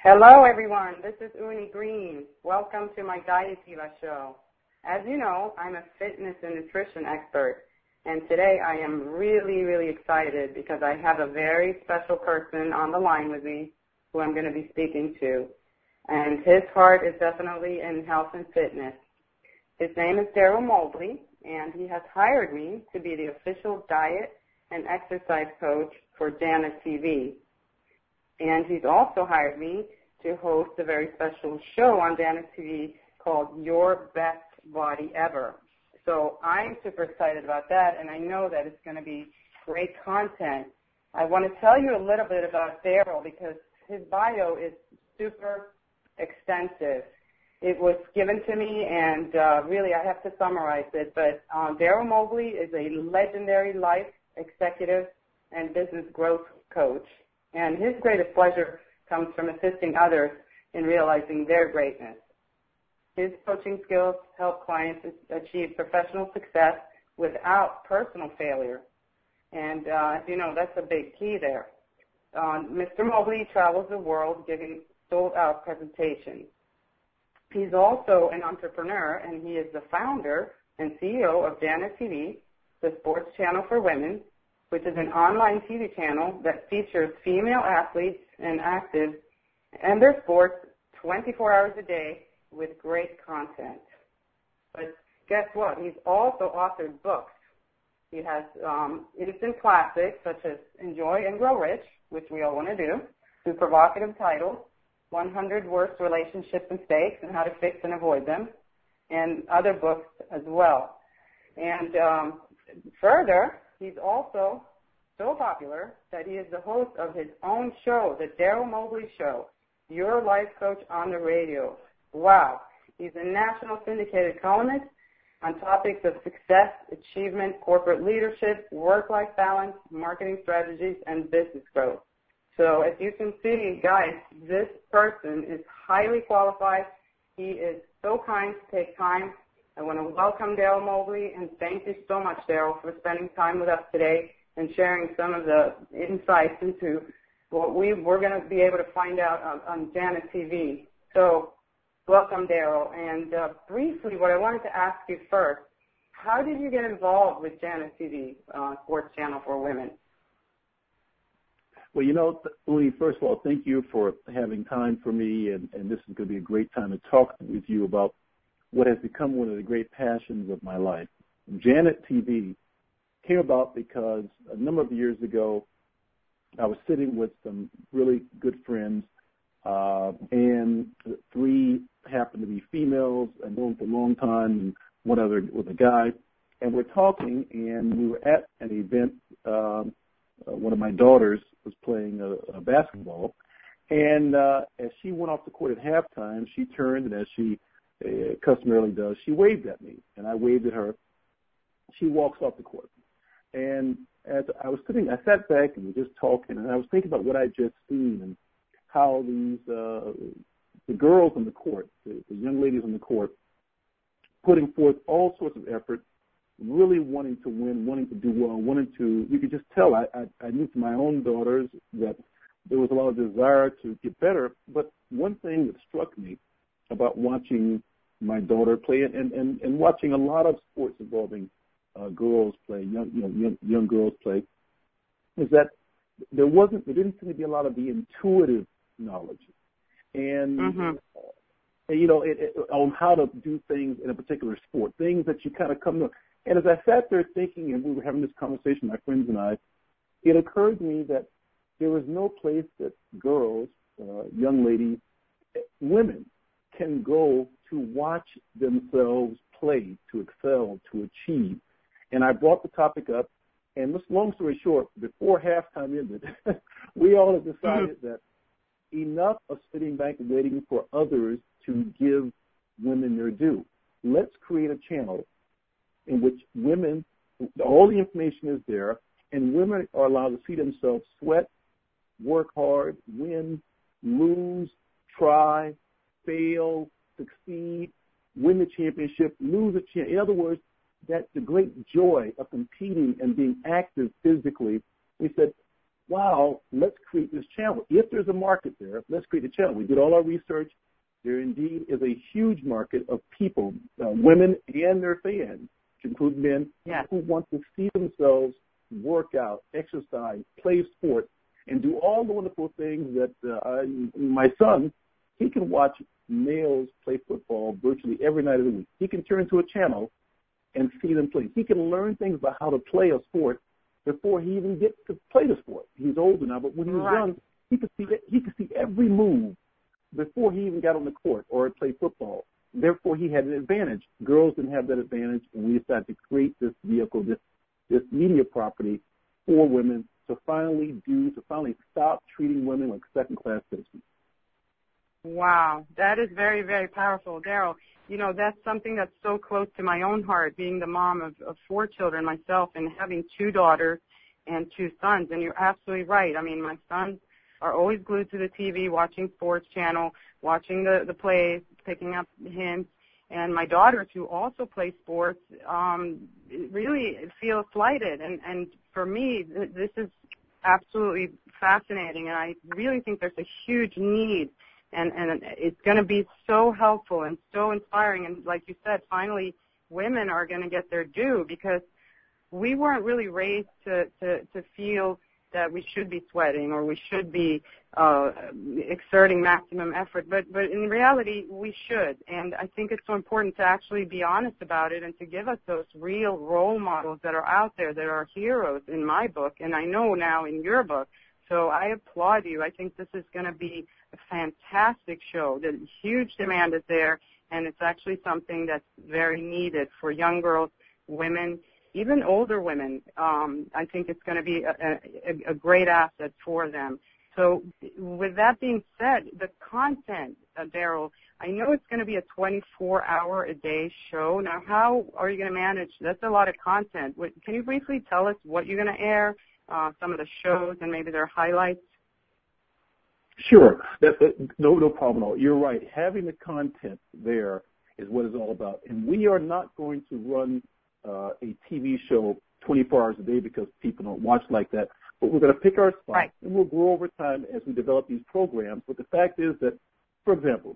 Hello, everyone. This is Uni Green. Welcome to my Diativa show. As you know, I'm a fitness and nutrition expert, and today I am really excited because I have a very special person on the line with me who I'm going to be speaking to, and his heart is definitely in health and fitness. His name is Daryl Mobley, and he has hired me to be the official diet and exercise coach for Jana TV. And he's also hired me to host a very special show on Jana TV called Your Best Body Ever. So I'm super excited about that, and I know that it's going to be great content. I want to tell you a little bit about Daryl because his bio is super extensive. It was given to me, and really I have to summarize it, but Daryl Mobley is a legendary life executive and business growth coach, and his greatest pleasure comes from assisting others in realizing their greatness. His coaching skills help clients achieve professional success without personal failure, and as you know, that's a big key there. Mr. Mobley travels the world giving sold-out presentations. He's also an entrepreneur, and he is the founder and CEO of Jana TV, the sports channel for women, which is an online TV channel that features female athletes and actives and their sports 24 hours a day with great content. But guess what? He's also authored books. He has instant classics such as Enjoy and Grow Rich, which we all want to do, through provocative titles, 100 Worst Relationship Mistakes and How to Fix and Avoid Them, and other books as well. And further, he's also so popular that he is the host of his own show, The Daryl Mobley Show, Your Life Coach on the Radio. Wow. He's a national syndicated columnist on topics of success, achievement, corporate leadership, work-life balance, marketing strategies, and business growth. So as you can see, guys, this person is highly qualified. He is so kind to take time. I want to welcome Daryl Mobley, and thank you so much, Daryl, for spending time with us today and sharing some of the insights into what we're going to be able to find out on Jana TV. So welcome, Daryl. And briefly, what I wanted to ask you first, how did you get involved with Jana TV, sports channel for women? Well, Uli, first of all, thank you for having time for me, and this is going to be a great time to talk with you about what has become one of the great passions of my life. Jana TV came about because a number of years ago, I was sitting with some really good friends, and three happened to be females. I known them for a long time, and one other was a guy, and we're talking, and we were at an event. One of my daughters was playing basketball, and as she went off the court at halftime, she turned, and as she customarily does, she waved at me, and I waved at her. She walks off the court, and as I was sitting, I sat back and we were just talking, and I was thinking about what I'd just seen and how these the girls on the court, the young ladies on the court, putting forth all sorts of effort, really wanting to win, wanting to do well, you could just tell, I knew from my own daughters that there was a lot of desire to get better. But one thing that struck me about watching my daughter play and watching a lot of sports involving girls play, young girls play, is that there didn't seem to be a lot of the intuitive knowledge. And on how to do things in a particular sport, things that you kind of come to. And as I sat there thinking, and we were having this conversation, my friends and I, it occurred to me that there was no place that girls, young ladies, women can go to watch themselves play, to excel, to achieve. And I brought the topic up, and just long story short, before halftime ended, we all had decided that enough of sitting back and waiting for others to give women their due. Let's create a channel in which women, all the information is there, and women are allowed to see themselves sweat, work hard, win, lose, try, fail, succeed, win the championship, lose a championship. In other words, that the great joy of competing and being active physically, we said, wow, let's create this channel. If there's a market there, let's create a channel. We did all our research. There indeed is a huge market of people, women and their fans, which include men, who want to see themselves work out, exercise, play sports, and do all the wonderful things that my son, he can watch males play football virtually every night of the week. He can turn to a channel and see them play. He can learn things about how to play a sport before he even gets to play the sport. He's older now, but when he was young, he could see every move before he even got on the court or played football. Therefore, he had an advantage. Girls didn't have that advantage, and we decided to create this vehicle, this media property for women to finally stop treating women like second-class citizens. Wow, that is very, very powerful, Daryl. You know, that's something that's so close to my own heart, being the mom of 4 children myself and having 2 daughters and 2 sons. And you're absolutely right. I mean, my sons are always glued to the TV, watching Sports Channel, watching the plays, picking up hints. And my daughters, who also play sports, really feel slighted. And for me, this is absolutely fascinating. And I really think there's a huge need. And it's going to be so helpful and so inspiring. And like you said, finally, women are going to get their due, because we weren't really raised to feel that we should be sweating or we should be exerting maximum effort. But in reality, we should. And I think it's so important to actually be honest about it and to give us those real role models that are out there, that are heroes in my book, and I know now in your book. So I applaud you. I think this is going to be a fantastic show. The huge demand is there, and it's actually something that's very needed for young girls, women, even older women. I think it's going to be a great asset for them. So with that being said, the content, Daryl, I know it's going to be a 24-hour-a-day show. Now, how are you going to manage? That's a lot of content. Can you briefly tell us what you're going to air, some of the shows, and maybe their highlights? Sure. No problem at all. You're right. Having the content there is what it's all about. And we are not going to run a TV show 24 hours a day because people don't watch like that. But we're going to pick our spot, and we'll grow over time as we develop these programs. But the fact is that, for example,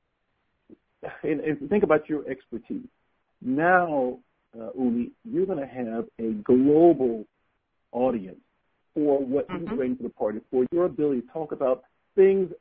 and think about your expertise. Now, Uli, you're going to have a global audience for what you bring to the party, for your ability to talk about things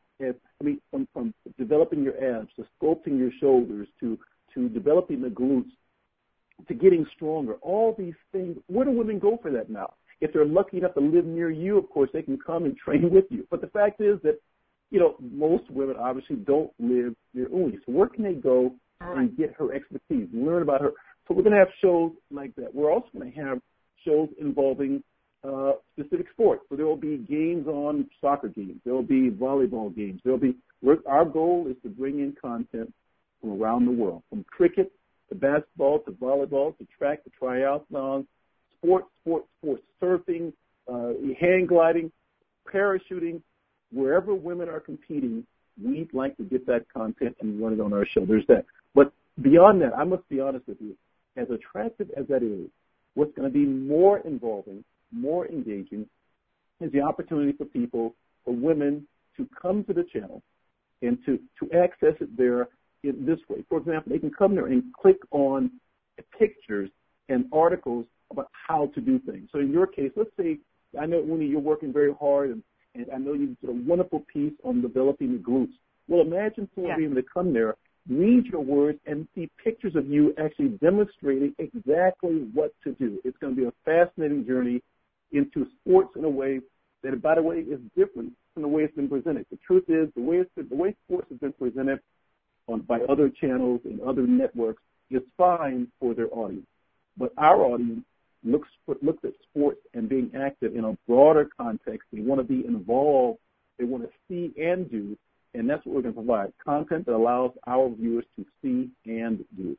from developing your abs to sculpting your shoulders to developing the glutes to getting stronger. All these things, where do women go for that now? If they're lucky enough to live near you, of course, they can come and train with you. But the fact is that, most women obviously don't live near Uli. So where can they go and get her expertise, learn about her? So we're going to have shows like that. We're also going to have shows involving specific sports. So there will be games on soccer games. There will be volleyball games. Our goal is to bring in content from around the world, from cricket to basketball to volleyball to track to triathlon, sports, surfing, hang gliding, parachuting. Wherever women are competing, we'd like to get that content and run it on our show. There's that. But beyond that, I must be honest with you, as attractive as that is, what's going to be more involving, more engaging, is the opportunity for women to come to the channel and to access it there in this way. For example, they can come there and click on pictures and articles about how to do things. So in your case, let's say, I know, Uni, you're working very hard, and I know you did a wonderful piece on developing the glutes. Well, imagine someone being able to come there, read your words, and see pictures of you actually demonstrating exactly what to do. It's going to be a fascinating journey into sports in a way that, by the way, is different from the way it's been presented. The truth is, the way sports has been presented by other channels and other networks is fine for their audience. But our audience looks at sports and being active in a broader context. They want to be involved. They want to see and do, and that's what we're going to provide, content that allows our viewers to see and do.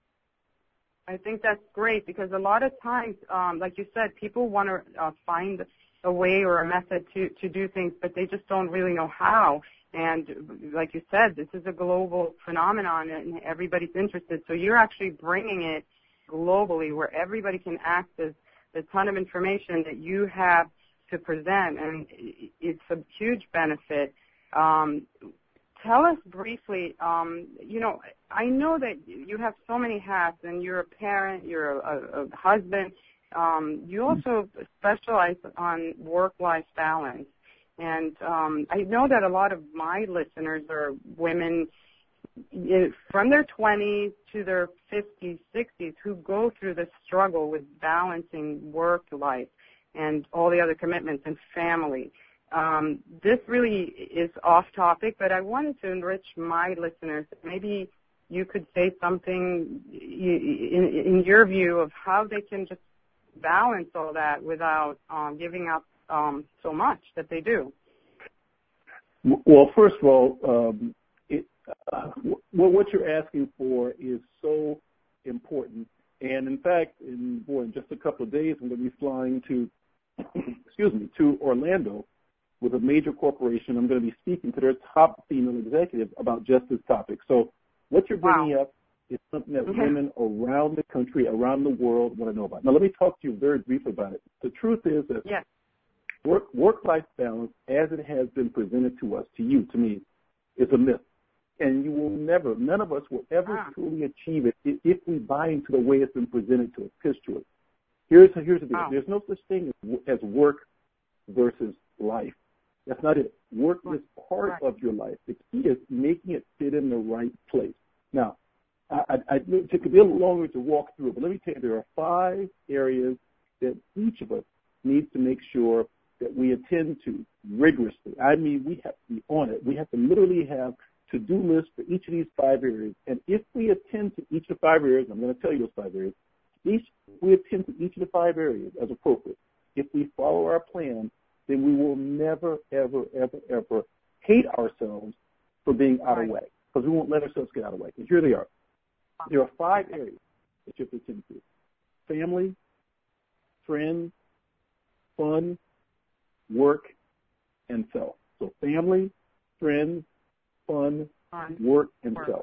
I think that's great, because a lot of times, like you said, people want to find a way or a method to do things, but they just don't really know how. And like you said, this is a global phenomenon, and everybody's interested. So you're actually bringing it globally, where everybody can access the ton of information that you have to present, and it's a huge benefit. Tell us briefly, I know that you have so many hats, and you're a parent, you're a husband. You also specialize on work-life balance. And I know that a lot of my listeners are women from their 20s to their 50s, 60s who go through the struggle with balancing work life and all the other commitments and family. This really is off topic, but I wanted to enrich my listeners. Maybe you could say something in your view of how they can just balance all that without giving up so much that they do. Well, first of all, what you're asking for is so important. And in fact, in just a couple of days, I'm going to be flying to Orlando with a major corporation. I'm going to be speaking to their top female executive about just this topic. So what you're bringing up is something that women around the country, around the world want to know about. Now, let me talk to you very briefly about it. The truth is that work-life balance, as it has been presented to us, to you, to me, is a myth. And you will never, none of us will ever truly achieve it if we buy into the way it's been presented to us, pitched to us. Here's the deal. There's no such thing as work versus life. That's not it. Work is part of your life. The key is making it fit in the right place. Now, it took a little longer to walk through, but let me tell you, there are 5 areas that each of us needs to make sure that we attend to rigorously. I mean, we have to be on it. We have to literally have to-do lists for each of these 5 areas. And if we attend to each of the 5 areas, I'm going to tell you those 5 areas, we attend to each of the 5 areas as appropriate. If we follow our plan, then we will never, ever, ever, ever hate ourselves for being out of whack, because we won't let ourselves get out of whack. And here they are. There are 5 areas that you have to attend to: family, friends, fun, work, and self. So family, friends, fun, work, and self.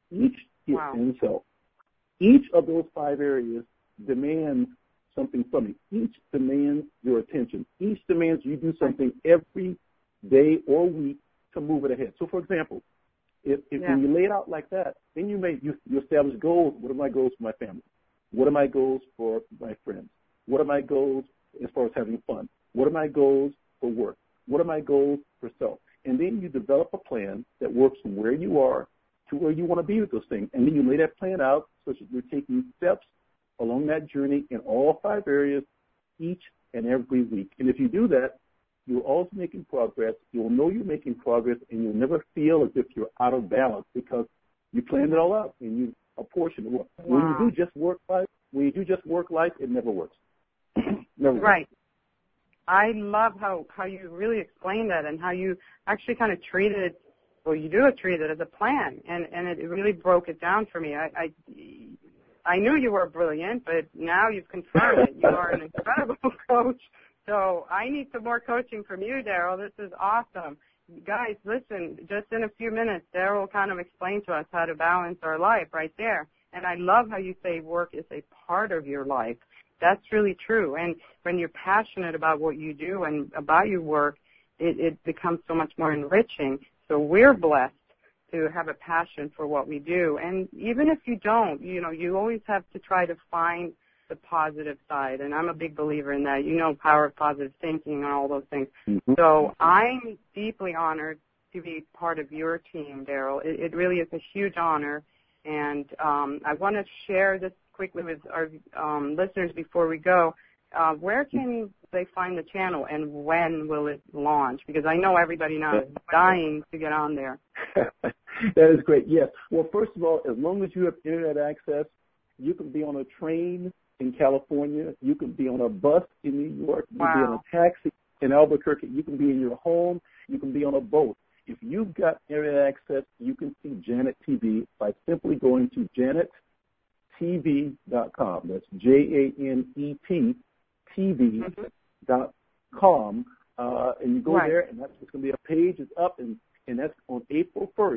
And self. Each of those 5 areas demands something from you. Each demands your attention. Each demands you do something every day or week to move it ahead. So, for example, if when you lay it out like that, then you establish goals. What are my goals for my family? What are my goals for my friends? What are my goals as far as having fun? What are my goals for work? What are my goals for self? And then you develop a plan that works from where you are to where you want to be with those things. And then you lay that plan out so that you're taking steps along that journey in all 5 areas each and every week. And if you do that, you're also making progress. You'll know you're making progress, and you'll never feel as if you're out of balance because you planned it all out and you apportioned it. When you do just work life, it never works. Never works. I love how you really explained that and how you actually kind of treated it. Well, you do treat it as a plan, and it really broke it down for me. I knew you were brilliant, but now you've confirmed it. You are an incredible coach. So I need some more coaching from you, Daryl. This is awesome. Guys, listen, just in a few minutes, Daryl will kind of explain to us how to balance our life right there. And I love how you say work is a part of your life. That's really true. And when you're passionate about what you do and about your work, it becomes so much more enriching. So we're blessed to have a passion for what we do. And even if you don't, you always have to try to find the positive side. And I'm a big believer in that. Power of positive thinking and all those things. Mm-hmm. So I'm deeply honored to be part of your team, Daryl. It really is a huge honor. And I want to share this quickly with our listeners before we go. Where can they find the channel, and when will it launch? Because I know everybody now is dying to get on there. That is great. Yes. Well, first of all, as long as you have internet access, you can be on a train in California. You can be on a bus in New York. You can be on a taxi in Albuquerque. You can be in your home. You can be on a boat. If you've got internet access, you can see Janet TV by simply going to JanetTV.com. That's JANET TV.com. And you go there, and that's going to be a page. It's up, and that's on April 1st,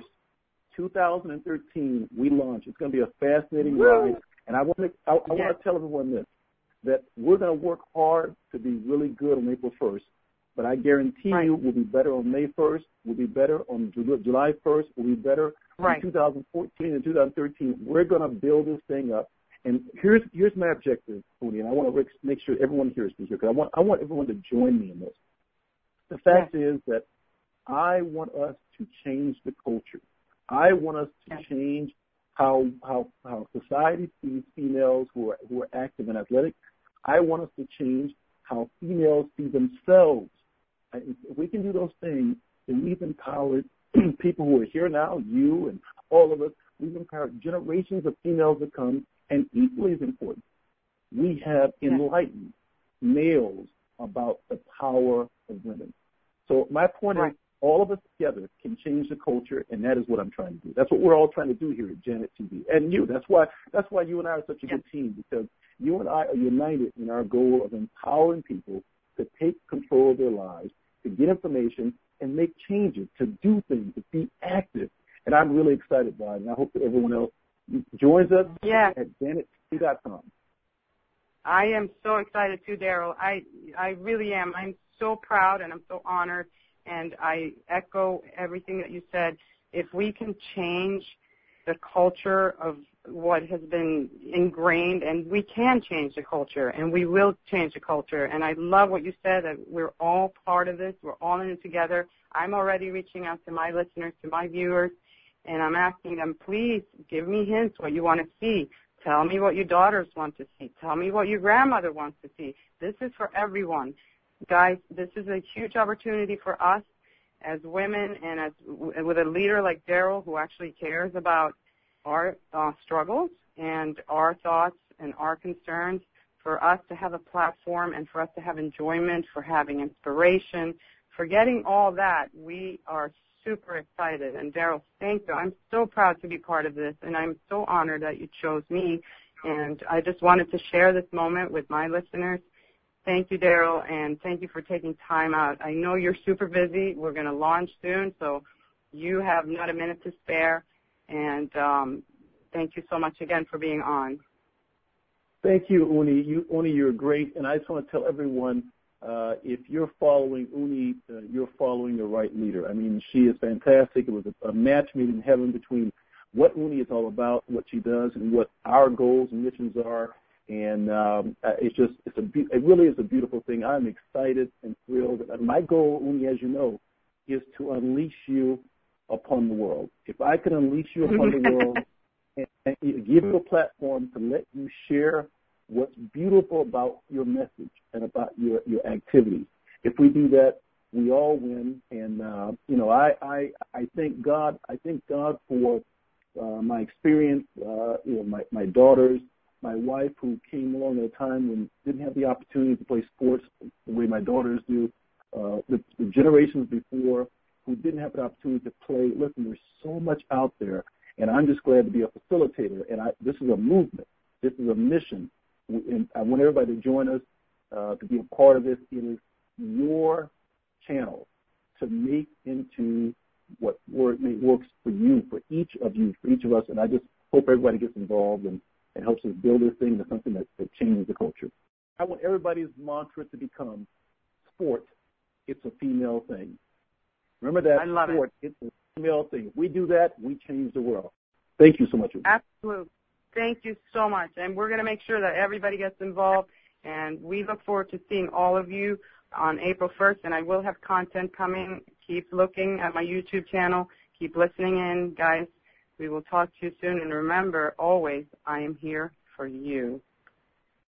2013. We launch. It's going to be a fascinating ride. And I want to tell everyone this, that we're going to work hard to be really good on April 1st. But I guarantee you we'll be better on May 1st, we'll be better on July 1st, we'll be better in 2014 and 2013. We're going to build this thing up. And here's my objective, Uni, and I want to make sure everyone hears me here, because I want everyone to join me in this. The fact is that I want us to change the culture. I want us to change how society sees females who are active and athletic. I want us to change how females see themselves. If we can do those things, then we've empowered people who are here now, you and all of us. We've empowered generations of females to come, and equally as important, we have enlightened males about the power of women. So my point is, all of us together can change the culture, and that is what I'm trying to do. That's what we're all trying to do here at Janet TV. And you, that's why you and I are such a good team, because you and I are united in our goal of empowering people to take control of their lives, to get information, and make changes, to do things, to be active. And I'm really excited by it, and I hope that everyone else joins us at JanetTV.com. I am so excited too, Daryl. I really am. I'm so proud and I'm so honored, and I echo everything that you said. If we can change the culture of what has been ingrained, and we can change the culture, and we will change the culture. And I love what you said, that we're all part of this. We're all in it together. I'm already reaching out to my listeners, to my viewers, and I'm asking them, please give me hints what you want to see. Tell me what your daughters want to see. Tell me what your grandmother wants to see. This is for everyone. Guys, this is a huge opportunity for us as women, and with a leader like Daryl, who actually cares about our struggles and our thoughts and our concerns, for us to have a platform and for us to have enjoyment, for having inspiration, for getting all that. We are super excited. And Daryl, thank you. I'm so proud to be part of this, and I'm so honored that you chose me. And I just wanted to share this moment with my listeners. Thank you, Daryl, and thank you for taking time out. I know you're super busy. We're going to launch soon, so you have not a minute to spare. And thank you so much again for being on. Thank you, Uni. Uni, you're great. And I just want to tell everyone, if you're following Uni, you're following the right leader. I mean, she is fantastic. It was a match made in heaven between what Uni is all about, what she does, and what our goals and missions are. And it really is a beautiful thing. I'm excited and thrilled. My goal, Uni, as you know, is to unleash you upon the world. If I can unleash you upon the world and give you a platform to let you share what's beautiful about your message and about your activities, if we do that, we all win. And I thank God. I thank God for my experience. My daughters. My wife, who came along at a time when didn't have the opportunity to play sports the way my daughters do, the generations before who didn't have the opportunity to play. Listen, there's so much out there, and I'm just glad to be a facilitator. And this is a movement. This is a mission. And I want everybody to join us to be a part of this. It is your channel to make into what works for you, for each of us. And I just hope everybody gets involved and helps us build this thing into something that changes the culture. I want everybody's mantra to become sport. It's a female thing. Remember that. I love sport. It's a female thing. If we do that, we change the world. Thank you so much. Absolutely. Thank you so much. And we're going to make sure that everybody gets involved. And we look forward to seeing all of you on April 1st. And I will have content coming. Keep looking at my YouTube channel. Keep listening in, guys. We will talk to you soon. And remember, always, I am here for you.